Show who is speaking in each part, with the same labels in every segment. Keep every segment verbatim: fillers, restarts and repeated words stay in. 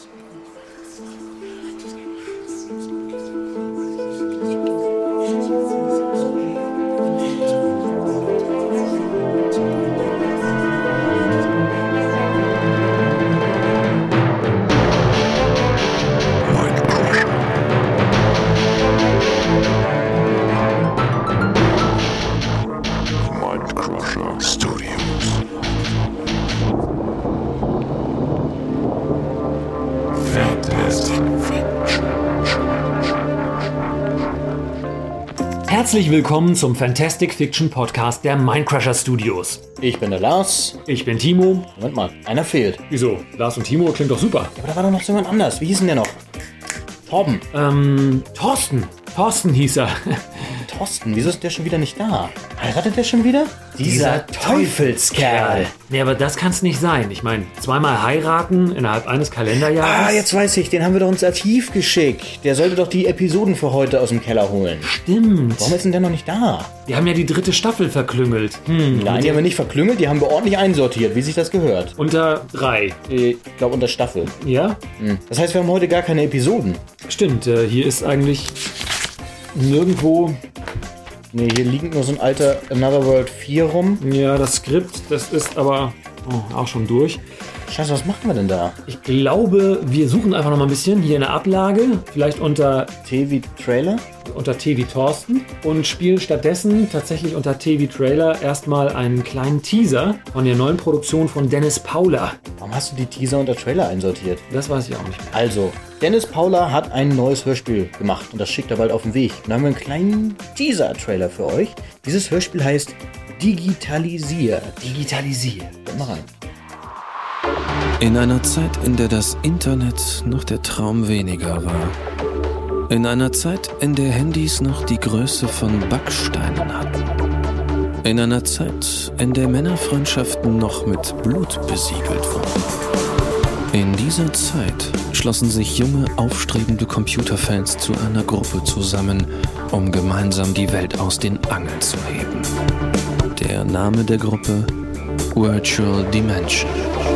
Speaker 1: Herzlich willkommen zum Fantastic Fiction Podcast der Mindcrusher Studios.
Speaker 2: Ich bin der Lars.
Speaker 1: Ich bin Timo.
Speaker 2: Moment mal, einer fehlt.
Speaker 1: Wieso? Lars und Timo klingt doch super.
Speaker 2: Ja, aber da war doch noch jemand anders. Wie hieß denn der noch? Torben.
Speaker 1: Ähm, Thorsten. Thorsten hieß er.
Speaker 2: Thorsten, wieso ist der schon wieder nicht da? Heiratet der schon wieder? Dieser Teufelskerl.
Speaker 1: Nee, aber das kann's nicht sein. Ich meine, zweimal heiraten innerhalb eines Kalenderjahres.
Speaker 2: Ah, jetzt weiß ich, den haben wir doch ins Archiv geschickt. Der sollte doch die Episoden für heute aus dem Keller holen.
Speaker 1: Stimmt.
Speaker 2: Warum ist denn der noch nicht da?
Speaker 1: Wir haben ja die dritte Staffel verklüngelt. Hm,
Speaker 2: Nein, die haben wir nicht verklüngelt, die haben wir ordentlich einsortiert, wie sich das gehört.
Speaker 1: Unter drei.
Speaker 2: Ich glaube unter Staffel.
Speaker 1: Ja?
Speaker 2: Hm. Das heißt, wir haben heute gar keine Episoden.
Speaker 1: Stimmt, äh, hier ist eigentlich nirgendwo...
Speaker 2: Nee, hier liegt nur so ein alter Another World vier rum.
Speaker 1: Ja, das Skript, das ist aber oh, auch schon durch.
Speaker 2: Scheiße, was machen wir denn da?
Speaker 1: Ich glaube, wir suchen einfach noch mal ein bisschen hier in der Ablage, vielleicht unter
Speaker 2: T wie Trailer,
Speaker 1: unter T wie Thorsten und spielen stattdessen tatsächlich unter T wie Trailer erstmal einen kleinen Teaser von der neuen Produktion von Dennis Paula.
Speaker 2: Warum hast du die Teaser unter Trailer einsortiert?
Speaker 1: Das weiß ich auch nicht mehr.
Speaker 2: Also, Dennis Paula hat ein neues Hörspiel gemacht und das schickt er bald auf den Weg. Und da haben wir einen kleinen Teaser-Trailer für euch. Dieses Hörspiel heißt Digitalisiert.
Speaker 1: Digitalisiert.
Speaker 2: Hört mal rein.
Speaker 3: In einer Zeit, in der das Internet noch der Traum weniger war. In einer Zeit, in der Handys noch die Größe von Backsteinen hatten. In einer Zeit, in der Männerfreundschaften noch mit Blut besiegelt wurden. In dieser Zeit schlossen sich junge, aufstrebende Computerfans zu einer Gruppe zusammen, um gemeinsam die Welt aus den Angeln zu heben. Der Name der Gruppe: Virtual Dimension.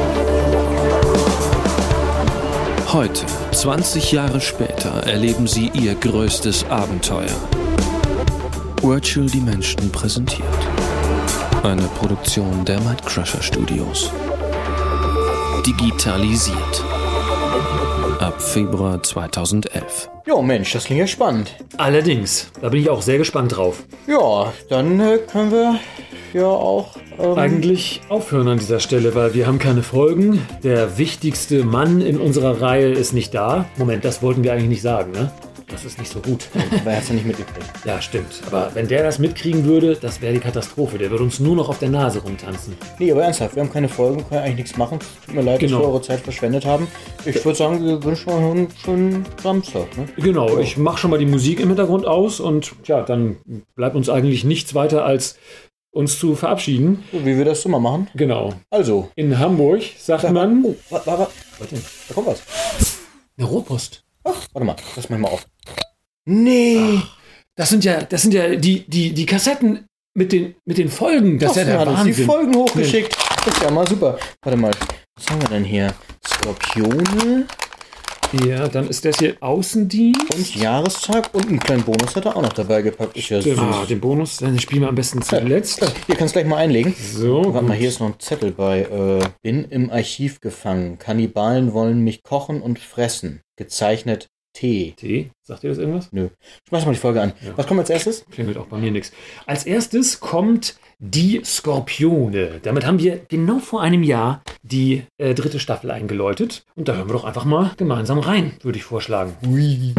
Speaker 3: Heute, zwanzig Jahre später, erleben Sie Ihr größtes Abenteuer. Virtual Dimension präsentiert. Eine Produktion der Mindcrusher Studios. Digitalisiert. Ab Februar zweitausendelf.
Speaker 2: Jo, Mensch, das klingt ja spannend.
Speaker 1: Allerdings, da bin ich auch sehr gespannt drauf.
Speaker 2: Ja, dann äh, können wir ja auch... Ähm
Speaker 1: Eigentlich aufhören an dieser Stelle, weil wir haben keine Folgen. Der wichtigste Mann in unserer Reihe ist nicht da. Moment, das wollten wir eigentlich nicht sagen, ne? Das ist nicht so gut.
Speaker 2: Aber er hat es ja nicht mitgekriegt.
Speaker 1: Ja, stimmt. Aber wenn der das mitkriegen würde, das wäre die Katastrophe. Der würde uns nur noch auf der Nase rumtanzen.
Speaker 2: Nee, aber ernsthaft, wir haben keine Folgen, können eigentlich nichts machen. Tut mir leid,
Speaker 1: Genau.
Speaker 2: dass wir eure Zeit verschwendet haben. Ich würde sagen, wir wünschen euch einen schönen Samstag. Ne?
Speaker 1: Genau, ich mache schon mal die Musik im Hintergrund aus und ja, dann bleibt uns eigentlich nichts weiter als uns zu verabschieden.
Speaker 2: So, wie wir das immer machen.
Speaker 1: Genau.
Speaker 2: Also.
Speaker 1: In Hamburg sagt
Speaker 2: Da,
Speaker 1: man...
Speaker 2: Oh, warte, warte, warte. Da kommt was.
Speaker 1: Eine Rohrpost.
Speaker 2: Ach, warte mal, das mach ich mal auf. Nee.
Speaker 1: Ach, das sind ja, das sind ja die, die, die Kassetten mit den, mit den Folgen. Das ist ja der
Speaker 2: hat uns
Speaker 1: Wahnsinn.
Speaker 2: die Folgen hochgeschickt. Das ist ja mal super. Warte mal, was haben wir denn hier? Skorpione
Speaker 1: Ja, dann ist das hier Außendienst.
Speaker 2: und Jahrestag und einen kleinen Bonus hat er auch noch dabei gepackt. Ist ja süß.
Speaker 1: Ah, den Bonus, dann spielen wir am besten zuletzt.
Speaker 2: Hier kannst du gleich mal einlegen.
Speaker 1: So,
Speaker 2: Warte mal,
Speaker 1: gut.
Speaker 2: hier ist noch ein Zettel bei. Äh, bin im Archiv gefangen. Kannibalen wollen mich kochen und fressen. Gezeichnet T.
Speaker 1: T, sagt ihr das irgendwas?
Speaker 2: Nö. Schmeiß mal die Folge an.
Speaker 1: Ja.
Speaker 2: Was kommt als erstes?
Speaker 1: Klingelt auch bei mir nichts. Als erstes kommt die Skorpione. Damit haben wir genau vor einem Jahr die äh, dritte Staffel eingeläutet. Und da hören wir doch einfach mal gemeinsam rein, würde ich vorschlagen.
Speaker 2: Ui.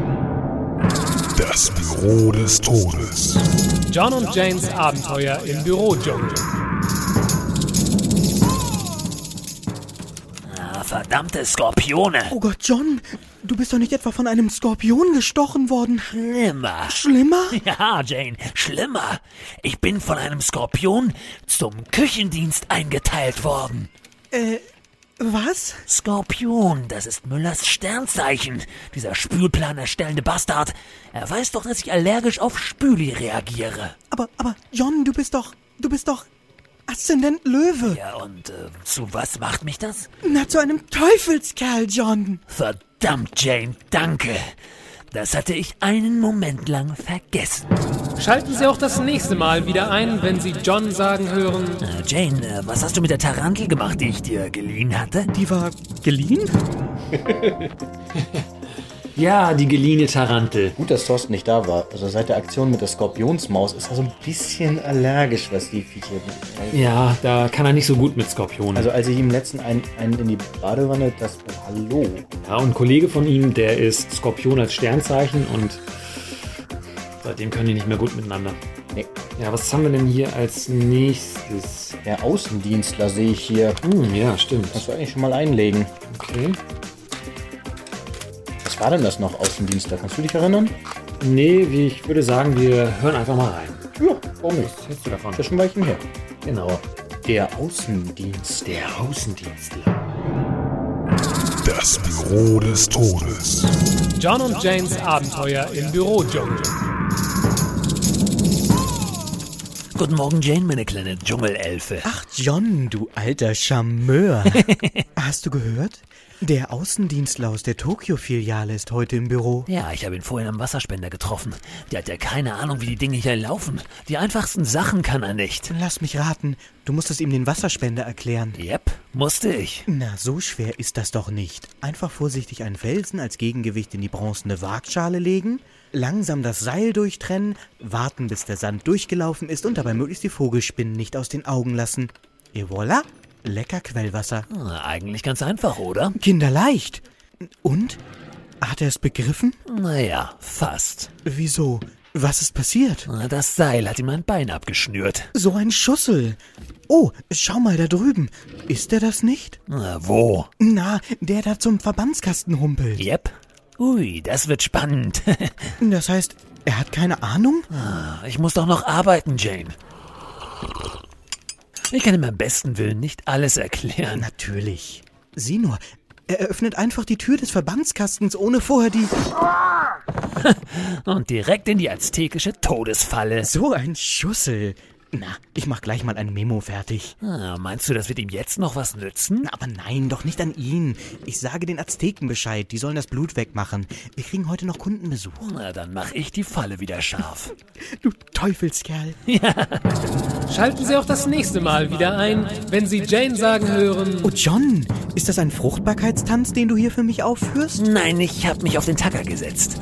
Speaker 4: Das Büro des Todes.
Speaker 5: John und Janes Abenteuer im Bürodschungel.
Speaker 6: Ah, verdammte Skorpione.
Speaker 7: Oh Gott, John, du bist doch nicht etwa von einem Skorpion gestochen worden?
Speaker 6: Schlimmer.
Speaker 7: Schlimmer?
Speaker 6: Ja, Jane, schlimmer. Ich bin von einem Skorpion zum Küchendienst eingeteilt worden.
Speaker 7: Äh, was?
Speaker 6: Skorpion, das ist Müllers Sternzeichen. Dieser Spülplan erstellende Bastard. Er weiß doch, dass ich allergisch auf Spüli reagiere.
Speaker 7: Aber, aber, John, du bist doch, du bist doch Aszendent Löwe.
Speaker 6: Ja, und äh, zu was macht mich das?
Speaker 7: Na, zu einem Teufelskerl, John.
Speaker 6: Verdammt, Jane, danke. Das hatte ich einen Moment lang vergessen.
Speaker 5: Schalten Sie auch das nächste Mal wieder ein, wenn Sie John sagen hören.
Speaker 6: Äh, Jane, äh, was hast du mit der Tarantel gemacht, die ich dir geliehen hatte?
Speaker 7: Die war geliehen?
Speaker 1: Ja, die geliehene Tarantel.
Speaker 2: Gut, dass Thorsten nicht da war. Also seit der Aktion mit der Skorpionsmaus ist er so ein bisschen allergisch, was die Viecher betrifft.
Speaker 1: Ja, da kann er nicht so gut mit Skorpionen.
Speaker 2: Also als ich ihm letzten einen, einen in die Badewanne, das oh, hallo.
Speaker 1: Ja, und ein Kollege von ihm, der ist Skorpion als Sternzeichen und seitdem können die nicht mehr gut miteinander.
Speaker 2: Nee.
Speaker 1: Ja, was haben wir denn hier als nächstes?
Speaker 2: Der Außendienstler sehe ich hier.
Speaker 1: Hm, ja, stimmt.
Speaker 2: Kannst du eigentlich schon mal einlegen.
Speaker 1: Okay.
Speaker 2: Was war denn das noch, Außendienstler? Kannst du dich erinnern?
Speaker 1: Nee, wie ich würde sagen, wir hören einfach mal rein.
Speaker 2: Ja, warum nicht?
Speaker 1: Was hältst du davon?
Speaker 2: Ist ja schon ein Weilchen her.
Speaker 1: Genau.
Speaker 2: Der Außendienst.
Speaker 1: Der Außendienstler.
Speaker 4: Das Büro des Todes.
Speaker 5: John und Janes Abenteuer im Bürodschungel.
Speaker 6: Guten Morgen, Jane, meine kleine Dschungelelfe.
Speaker 7: Ach, John, du alter Charmeur. Hast du gehört? Der Außendienstler aus der Tokio-Filiale ist heute im Büro.
Speaker 6: Ja, ich habe ihn vorhin am Wasserspender getroffen. Der hat ja keine Ahnung, wie die Dinge hier laufen. Die einfachsten Sachen kann er nicht.
Speaker 7: Lass mich raten, du musstest ihm den Wasserspender erklären.
Speaker 6: Yep, musste ich.
Speaker 7: Na, so schwer ist das doch nicht. Einfach vorsichtig einen Felsen als Gegengewicht in die bronzene Waagschale legen, langsam das Seil durchtrennen, warten, bis der Sand durchgelaufen ist und dabei möglichst die Vogelspinnen nicht aus den Augen lassen. Et voilà, lecker Quellwasser.
Speaker 6: Ah, eigentlich ganz einfach, oder?
Speaker 7: Kinderleicht. Und? Hat er es begriffen?
Speaker 6: Naja, fast.
Speaker 7: Wieso? Was ist passiert?
Speaker 6: Ah, das Seil hat ihm ein Bein abgeschnürt.
Speaker 7: So ein Schussel. Oh, schau mal da drüben. Ist er das nicht?
Speaker 6: Na, wo?
Speaker 7: Na, der da zum Verbandskasten humpelt.
Speaker 6: Yep. Ui, das wird spannend.
Speaker 7: Das heißt, er hat keine Ahnung?
Speaker 6: Ah, ich muss doch noch arbeiten, Jane. Ich kann ihm am besten Willen nicht alles erklären.
Speaker 7: Natürlich. Sieh nur, er öffnet einfach die Tür des Verbandskastens, ohne vorher die...
Speaker 6: Und direkt in die aztekische Todesfalle.
Speaker 7: So ein Schussel. Na, ich mach gleich mal ein Memo fertig.
Speaker 6: Ah, meinst du, das wird ihm jetzt noch was nützen?
Speaker 7: Na, aber nein, doch nicht an ihn. Ich sage den Azteken Bescheid, die sollen das Blut wegmachen. Wir kriegen heute noch Kundenbesuch.
Speaker 6: Na, dann mach ich die Falle wieder scharf.
Speaker 7: Du Teufelskerl.
Speaker 5: Schalten Sie auch das nächste Mal wieder ein, wenn Sie Jane sagen hören.
Speaker 7: Oh John, ist das ein Fruchtbarkeitstanz, den du hier für mich aufführst?
Speaker 6: Nein, ich hab mich auf den Tacker gesetzt.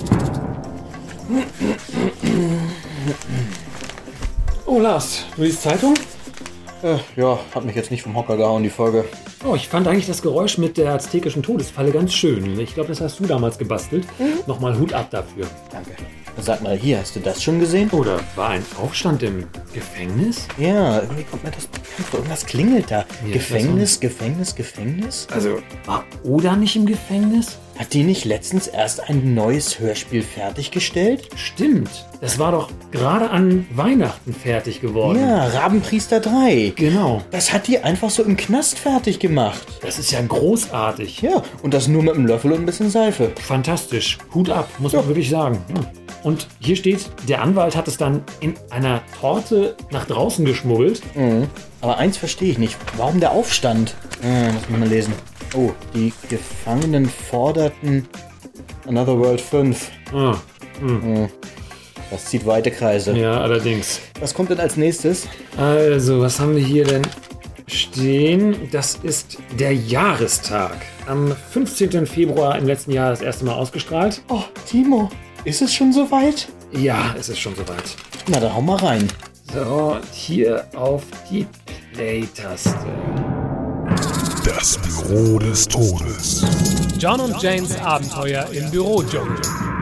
Speaker 1: Oh, Lars, du liest Zeitung?
Speaker 2: Äh, ja, hat mich jetzt nicht vom Hocker gehauen, die Folge.
Speaker 1: Oh, ich fand eigentlich das Geräusch mit der aztekischen Todesfalle ganz schön. Ich glaube, das hast du damals gebastelt. Mhm. Nochmal Hut ab dafür.
Speaker 2: Danke. Sag mal, hier, hast du das schon gesehen?
Speaker 1: Oder war ein Aufstand im Gefängnis?
Speaker 2: Ja, irgendwie kommt mir das bekannt vor. Irgendwas klingelt da.
Speaker 1: Ja,
Speaker 2: Gefängnis, Gefängnis, Gefängnis?
Speaker 1: Also, war Oda nicht im Gefängnis?
Speaker 2: Hat die nicht letztens erst ein neues Hörspiel fertiggestellt?
Speaker 1: Stimmt. Das war doch gerade an Weihnachten fertig geworden.
Speaker 2: Ja, Rabenpriester drei.
Speaker 1: Genau.
Speaker 2: Das hat die einfach so im Knast fertig gemacht.
Speaker 1: Das ist ja großartig.
Speaker 2: Ja, und das nur mit einem Löffel und ein bisschen Seife.
Speaker 1: Fantastisch. Hut ab, muss man wirklich sagen. Ja. Und hier steht, der Anwalt hat es dann in einer Torte nach draußen geschmuggelt.
Speaker 2: Mhm. Aber eins verstehe ich nicht. Warum der Aufstand? Äh, muss man mal lesen. Oh, die Gefangenen forderten Another World fünf.
Speaker 1: Ah,
Speaker 2: mhm. Das zieht weite Kreise.
Speaker 1: ja, allerdings.
Speaker 2: Was kommt denn als nächstes?
Speaker 1: Also, was haben wir hier denn stehen? Das ist der Jahrestag. Am fünfzehnten Februar im letzten Jahr das erste Mal ausgestrahlt.
Speaker 2: Oh, Timo, ist es schon soweit?
Speaker 1: Ja, es ist schon soweit.
Speaker 2: Na, dann hau mal rein.
Speaker 1: So, hier auf die Play-Taste.
Speaker 4: Das Büro des Todes.
Speaker 5: John und Janes Abenteuer im Bürodschungel.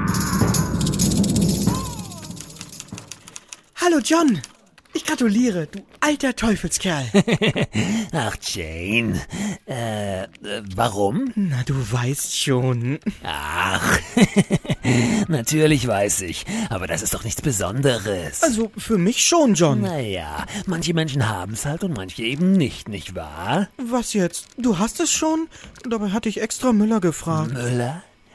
Speaker 7: Hallo John, ich gratuliere, du alter Teufelskerl.
Speaker 6: Ach, Jane. Äh, äh, warum?
Speaker 7: Na, du weißt schon.
Speaker 6: Ach, natürlich weiß ich. Aber das ist doch nichts Besonderes.
Speaker 7: Also für mich schon, John.
Speaker 6: Naja, manche Menschen haben's halt und manche eben nicht, nicht wahr?
Speaker 7: Was jetzt? Du hast es schon? Dabei hatte ich extra Müller gefragt.
Speaker 6: Müller?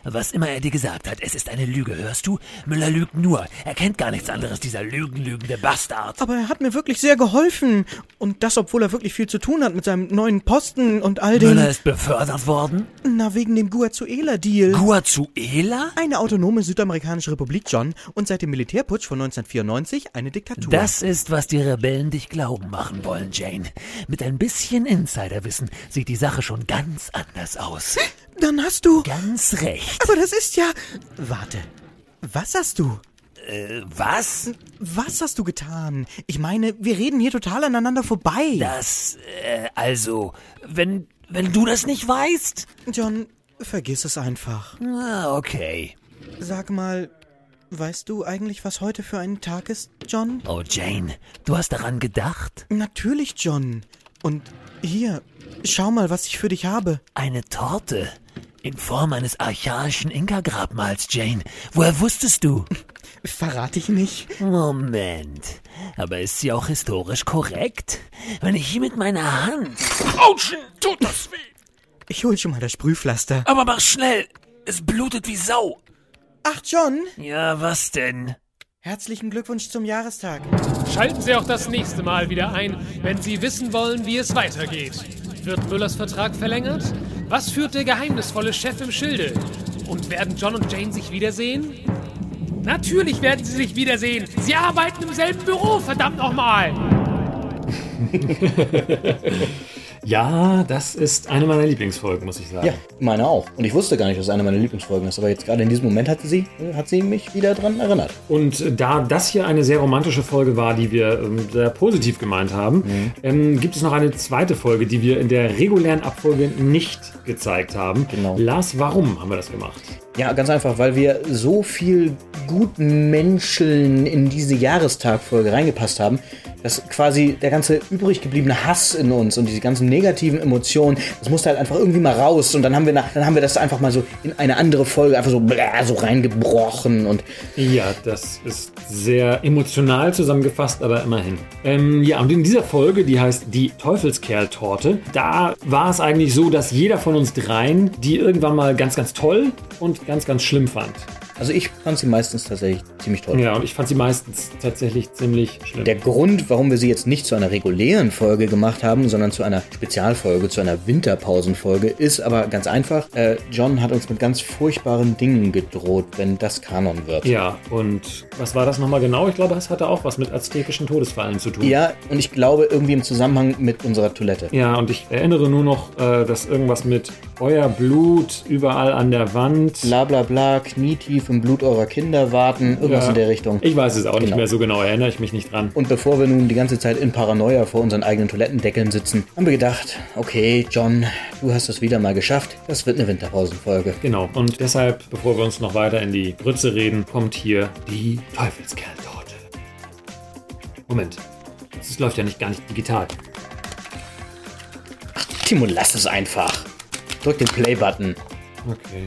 Speaker 6: Was immer er dir gesagt hat, es ist eine Lüge, hörst du? Müller lügt nur. Er kennt gar nichts anderes, dieser lügenlügende Bastard.
Speaker 7: Aber er hat mir wirklich sehr geholfen. Und das, obwohl er wirklich viel zu tun hat mit seinem neuen Posten und all dem...
Speaker 6: Müller ist befördert worden?
Speaker 7: Na, wegen dem Guazuela-Deal.
Speaker 6: Guazuela?
Speaker 7: Eine autonome südamerikanische Republik, John. Und seit dem Militärputsch von neunzehnhundertvierundneunzig eine Diktatur.
Speaker 6: Das ist, was die Rebellen dich glauben machen wollen, Jane. Mit ein bisschen Insiderwissen sieht die Sache schon ganz anders aus.
Speaker 7: Dann hast du...
Speaker 6: Ganz recht.
Speaker 7: Aber das ist ja... Warte, was hast du?
Speaker 6: Äh, was?
Speaker 7: Was hast du getan? Ich meine, wir reden hier total aneinander vorbei.
Speaker 6: Das, äh, also, wenn, wenn du das nicht weißt?
Speaker 7: John, vergiss es einfach.
Speaker 6: Ah, okay.
Speaker 7: Sag mal, weißt du eigentlich, was heute für ein Tag ist, John?
Speaker 6: Oh, Jane, du hast daran gedacht?
Speaker 7: Natürlich, John. Und hier, schau mal, was ich für dich habe.
Speaker 6: Eine Torte. In Form eines archaischen Inka-Grabmals, Jane. Woher wusstest du?
Speaker 7: Verrate ich nicht.
Speaker 6: Moment. Aber ist sie auch historisch korrekt? Wenn ich hier mit meiner Hand... Autsch, tut das weh.
Speaker 7: Ich hol schon mal das Sprühpflaster.
Speaker 6: Aber mach schnell. Es blutet wie Sau.
Speaker 7: Ach, John.
Speaker 6: Ja, was denn?
Speaker 7: Herzlichen Glückwunsch zum Jahrestag.
Speaker 5: Schalten Sie auch das nächste Mal wieder ein, wenn Sie wissen wollen, wie es weitergeht. Wird Müllers Vertrag verlängert? Was führt der geheimnisvolle Chef im Schilde? Und werden John und Jane sich wiedersehen? Natürlich werden sie sich wiedersehen. Sie arbeiten im selben Büro, verdammt nochmal.
Speaker 1: Ja, das ist eine meiner Lieblingsfolgen, muss ich sagen.
Speaker 2: Ja, meine auch. Und ich wusste gar nicht, dass es eine meiner Lieblingsfolgen ist. Aber jetzt gerade in diesem Moment hat sie, hat sie mich wieder dran erinnert.
Speaker 1: Und da das hier eine sehr romantische Folge war, die wir ähm, sehr positiv gemeint haben, mhm. ähm, gibt es noch eine zweite Folge, die wir in der regulären Abfolge nicht gezeigt haben.
Speaker 2: Genau.
Speaker 1: Lars, warum haben wir das gemacht?
Speaker 2: Ja, ganz einfach, weil wir so viel guten Menschen in diese Jahrestagfolge reingepasst haben, dass quasi der ganze übrig gebliebene Hass in uns und diese ganzen negativen Emotionen, das musste halt einfach irgendwie mal raus. Und dann haben wir, nach, dann haben wir das einfach mal so in eine andere Folge einfach so, bläh, so reingebrochen. Und
Speaker 1: ja, das ist sehr emotional zusammengefasst, aber immerhin. Ähm, ja, und in dieser Folge, die heißt die Teufelskerl-Torte, da war es eigentlich so, dass jeder von uns dreien die irgendwann mal ganz, ganz toll und ganz, ganz schlimm fand.
Speaker 2: Also ich fand sie meistens tatsächlich ziemlich toll.
Speaker 1: Ja, und ich fand sie meistens tatsächlich ziemlich schlimm.
Speaker 2: Der Grund, warum wir sie jetzt nicht zu einer regulären Folge gemacht haben, sondern zu einer Spezialfolge, zu einer Winterpausenfolge, ist aber ganz einfach. Äh, John hat uns mit ganz furchtbaren Dingen gedroht, wenn das Kanon wird.
Speaker 1: Ja, und was war das nochmal genau? Ich glaube, es hatte auch was mit aztekischen Todesfallen zu tun.
Speaker 2: Ja, und ich glaube irgendwie im Zusammenhang mit unserer Toilette.
Speaker 1: Ja, und ich erinnere nur noch, äh, dass irgendwas mit euer Blut überall an der Wand.
Speaker 2: Bla bla bla, knietief im Blut eurer Kinder warten, irgendwas
Speaker 1: ja,
Speaker 2: in der Richtung.
Speaker 1: Ich weiß es auch
Speaker 2: genau.
Speaker 1: nicht mehr so genau, erinnere ich mich nicht dran.
Speaker 2: Und bevor wir nun die ganze Zeit in Paranoia vor unseren eigenen Toilettendeckeln sitzen, haben wir gedacht, okay, John, du hast es wieder mal geschafft, das wird eine Winterpausenfolge.
Speaker 1: Genau, und deshalb, bevor wir uns noch weiter in die Grütze reden, kommt hier die Teufelskerl-Torte. Moment, das läuft ja nicht gar nicht digital.
Speaker 2: Ach, Timo, lass es einfach. Drück den Play-Button.
Speaker 1: Okay.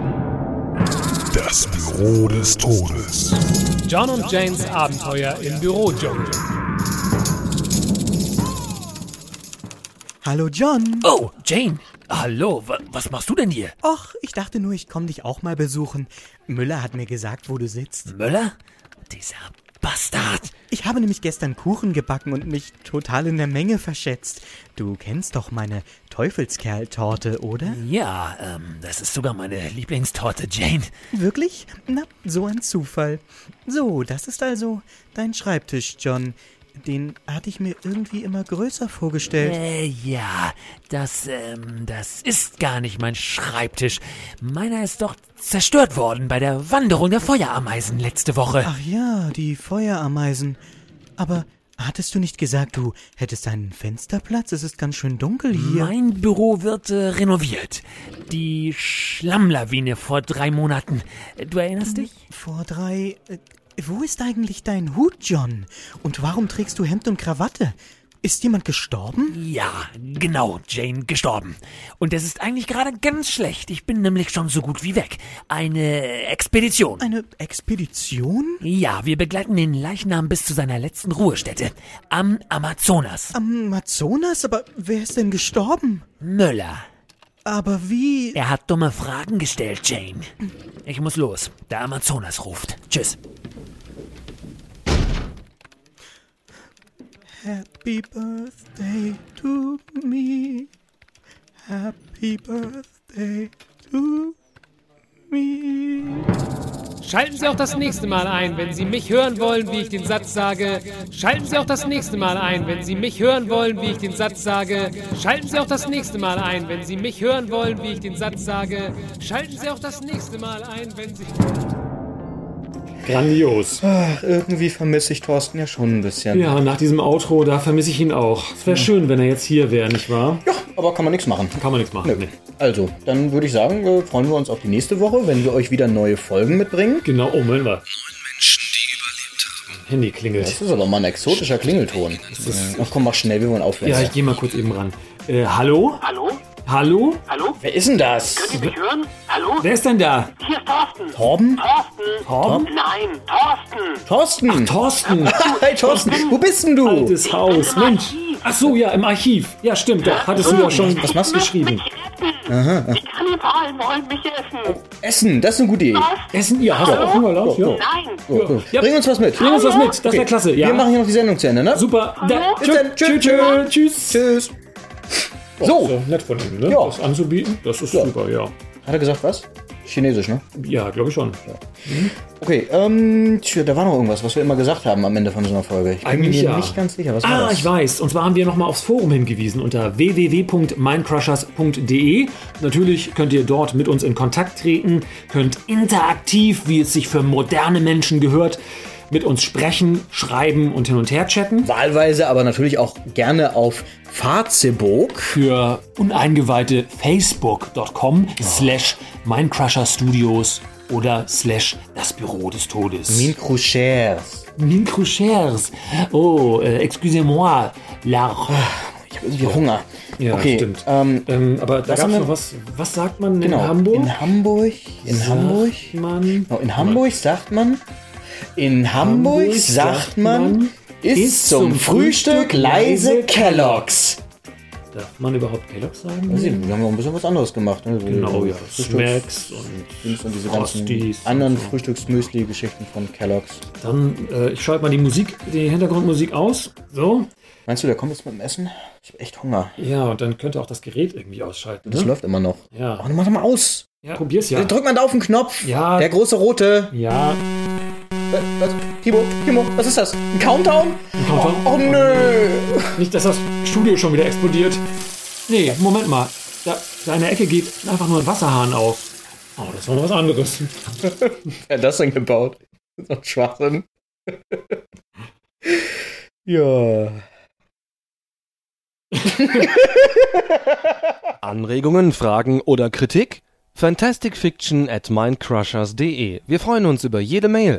Speaker 4: Das Büro des Todes.
Speaker 5: John und Janes Abenteuer im Bürodschungel.
Speaker 7: Hallo, John.
Speaker 6: Oh, Jane. Hallo, wa- was machst du denn hier?
Speaker 7: Och, ich dachte nur, ich komm dich auch mal besuchen. Müller hat mir gesagt, wo du sitzt.
Speaker 6: Müller? Dieser Bastard.
Speaker 7: Ich habe nämlich gestern Kuchen gebacken und mich total in der Menge verschätzt. Du kennst doch meine Teufelskerl-Torte, oder?
Speaker 6: Ja, ähm, das ist sogar meine Lieblingstorte, Jane.
Speaker 7: Wirklich? Na, so ein Zufall. So, das ist also dein Schreibtisch, John. Den hatte ich mir irgendwie immer größer vorgestellt.
Speaker 6: Äh, ja, das, ähm, das ist gar nicht mein Schreibtisch. Meiner ist doch zerstört worden bei der Wanderung der Feuerameisen letzte Woche.
Speaker 7: Ach ja, die Feuerameisen. Aber hattest du nicht gesagt, du hättest einen Fensterplatz? Es ist ganz schön dunkel hier.
Speaker 6: Mein Büro wird äh, renoviert. Die Schlammlawine vor drei Monaten. Du erinnerst dich?
Speaker 7: Vor drei... Äh, wo ist eigentlich dein Hut, John? Und warum trägst du Hemd und Krawatte? Ist jemand gestorben?
Speaker 6: Ja, genau, Jane gestorben. Und das ist eigentlich gerade ganz schlecht. Ich bin nämlich schon so gut wie weg. Eine Expedition.
Speaker 7: Eine Expedition?
Speaker 6: Ja, wir begleiten den Leichnam bis zu seiner letzten Ruhestätte. Am Amazonas.
Speaker 7: Am Amazonas? Aber wer ist denn gestorben?
Speaker 6: Müller.
Speaker 7: Aber wie?
Speaker 6: Er hat dumme Fragen gestellt, Jane. Ich muss los. Der Amazonas ruft. Tschüss.
Speaker 7: Happy Birthday to me. Happy Birthday to me.
Speaker 5: Schalten Sie auch das nächste Mal ein, wenn Sie mich hören wollen, wie ich den Satz sage. Schalten Sie auch das nächste Mal ein, wenn Sie mich hören wollen, wie ich den Satz sage. Schalten Sie auch das nächste Mal ein, wenn Sie mich hören wollen, wie ich den Satz sage. Schalten Sie auch das nächste Mal ein, wenn Sie...
Speaker 1: Grandios.
Speaker 2: Ach, irgendwie vermisse ich Thorsten ja schon ein bisschen.
Speaker 1: Ja, nach diesem Outro, da vermisse ich ihn auch. Es wäre schön, wenn er jetzt hier wäre, nicht wahr?
Speaker 2: Ja, aber kann man nichts machen.
Speaker 1: Kann man nichts machen. Nee.
Speaker 2: Also, dann würde ich sagen, äh, freuen wir uns auf die nächste Woche, wenn wir euch wieder neue Folgen mitbringen.
Speaker 1: Genau, oh, Moment mal.
Speaker 3: Neun Menschen, die überlebt haben.
Speaker 1: Handy klingelt.
Speaker 2: Das ist aber mal ein exotischer Klingelton. Ach komm, mach schnell, wir wollen aufhören.
Speaker 1: Ja, ich gehe mal kurz eben ran. Äh, hallo?
Speaker 8: Hallo?
Speaker 1: Hallo?
Speaker 8: Hallo?
Speaker 2: Wer ist denn das?
Speaker 8: Könnt ihr mich hören? Hallo?
Speaker 1: Wer ist denn da?
Speaker 8: Hier ist Thorsten.
Speaker 2: Torben?
Speaker 8: Thorsten.
Speaker 1: Torben?
Speaker 8: Nein, Thorsten.
Speaker 2: Thorsten!
Speaker 1: Thorsten!
Speaker 2: Hey Thorsten, wo bist denn du?
Speaker 1: Altes Haus,
Speaker 8: im
Speaker 1: Mensch.
Speaker 8: Archiv.
Speaker 1: Ach so, ja, im Archiv. Ja, stimmt, da hattest du ja schon
Speaker 2: Was machst du?
Speaker 1: geschrieben.
Speaker 8: Aha. Die Kannibalen wollen mich essen.
Speaker 2: Essen, das ist eine gute Idee.
Speaker 1: Essen? Ja, hast du auch Hunger, Lars? Ja.
Speaker 8: Nein.
Speaker 2: So,
Speaker 1: Ja.
Speaker 2: Bring uns was mit.
Speaker 1: Bring uns was mit, das wäre klasse. Ja.
Speaker 2: Wir machen hier noch die Sendung zu Ende, ne?
Speaker 1: Super. Da,
Speaker 2: Bis dann.
Speaker 1: tschüss.
Speaker 2: Tschüss.
Speaker 1: Tschüss.
Speaker 2: Tschüss.
Speaker 1: So.
Speaker 2: So,
Speaker 1: Nett von ihm, ne?
Speaker 2: Ja.
Speaker 1: Das anzubieten. Das ist
Speaker 2: Ja.
Speaker 1: super, ja.
Speaker 2: hat er gesagt was? Chinesisch, ne?
Speaker 1: Ja, glaube ich schon.
Speaker 2: Okay, ähm, tja, da war noch irgendwas, was wir immer gesagt haben am Ende von so einer Folge. Ich bin
Speaker 1: Eigentlich
Speaker 2: mir
Speaker 1: ja.
Speaker 2: nicht ganz sicher, was war
Speaker 1: Ah,
Speaker 2: das?
Speaker 1: ich weiß. Und zwar haben wir nochmal aufs Forum hingewiesen unter w w w punkt mindcrushers punkt d e. Natürlich könnt ihr dort mit uns in Kontakt treten, könnt interaktiv, wie es sich für moderne Menschen gehört, mit uns sprechen, schreiben und hin und her chatten.
Speaker 2: Wahlweise, aber natürlich auch gerne auf Facebook.
Speaker 1: Für uneingeweihte facebook punkt com slash mindcrusherstudios oder slash das Büro des Todes.
Speaker 2: Min Cruchers.
Speaker 1: Min Cruchers. Oh, äh, excusez-moi. La...
Speaker 2: Ich habe irgendwie Hunger.
Speaker 1: Ja,
Speaker 2: okay,
Speaker 1: stimmt.
Speaker 2: Ähm,
Speaker 1: Ähm, aber da
Speaker 2: was
Speaker 1: gab
Speaker 2: haben
Speaker 1: es
Speaker 2: wir-
Speaker 1: noch was. Was sagt man
Speaker 2: genau.
Speaker 1: in Hamburg?
Speaker 2: In Hamburg. In
Speaker 1: Sagt
Speaker 2: Hamburg.
Speaker 1: Man,
Speaker 2: Genau, in Hamburg sagt man. In Hamburg,
Speaker 1: Hamburg
Speaker 2: sagt man. Ist
Speaker 1: isst
Speaker 2: zum Frühstück leise Kellogg's.
Speaker 1: Darf man überhaupt Kellogg's sagen?
Speaker 2: Weiß ich nicht, wir haben noch ein bisschen was anderes gemacht. Ne? So
Speaker 1: Genau, ja.
Speaker 2: Frühstücks-
Speaker 1: Smacks und
Speaker 2: Dings und diese ganzen
Speaker 1: Frosties
Speaker 2: anderen
Speaker 1: und so.
Speaker 2: Frühstücksmüsli-Geschichten von Kellogg's.
Speaker 1: Dann, äh, ich schalte mal die Musik, die Hintergrundmusik aus. So.
Speaker 2: Meinst du, der kommt jetzt mit dem Essen? Ich habe echt Hunger.
Speaker 1: Ja, und dann könnte auch das Gerät irgendwie ausschalten.
Speaker 2: Das
Speaker 1: ne?
Speaker 2: läuft immer noch.
Speaker 1: Ja.
Speaker 2: Oh, dann mach doch mal aus.
Speaker 1: Ja, probier's ja.
Speaker 2: Drück mal da auf den Knopf.
Speaker 1: Ja.
Speaker 2: Der große rote.
Speaker 1: Ja.
Speaker 2: Was? Timo, Timo, was ist das? Ein Countdown?
Speaker 1: Countdown?
Speaker 2: Oh, oh nö.
Speaker 1: Nicht, dass das Studio schon wieder explodiert. Nee, Moment mal. Da, da in der Ecke geht einfach nur ein Wasserhahn auf. Oh, das war noch was anderes.
Speaker 2: Wer hat das denn gebaut? So ein Schwachsinn. Ja.
Speaker 9: Anregungen, Fragen oder Kritik? fantasticfiction at mindcrushers punkt de. Wir freuen uns über jede Mail.